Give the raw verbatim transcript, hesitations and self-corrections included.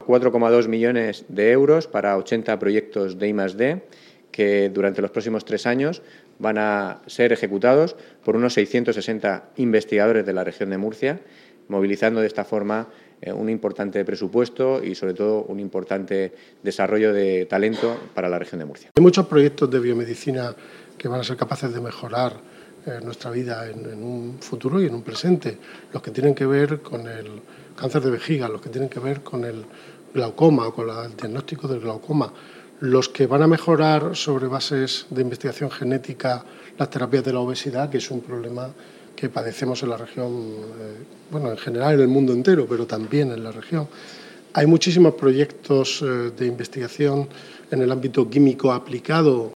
cuatro coma dos millones de euros para ochenta proyectos de I más D que durante los próximos tres años van a ser ejecutados por unos seiscientos sesenta investigadores de la región de Murcia, movilizando de esta forma eh, un importante presupuesto y, sobre todo, un importante desarrollo de talento para la región de Murcia. Hay muchos proyectos de biomedicina que van a ser capaces de mejorar eh, nuestra vida en, en un futuro y en un presente. Los que tienen que ver con el cáncer de vejiga, los que tienen que ver con el glaucoma o con la- el diagnóstico del glaucoma, los que van a mejorar sobre bases de investigación genética las terapias de la obesidad, que es un problema que padecemos en la región, eh, bueno, en general en el mundo entero, pero también en la región. Hay muchísimos proyectos eh, de investigación en el ámbito químico aplicado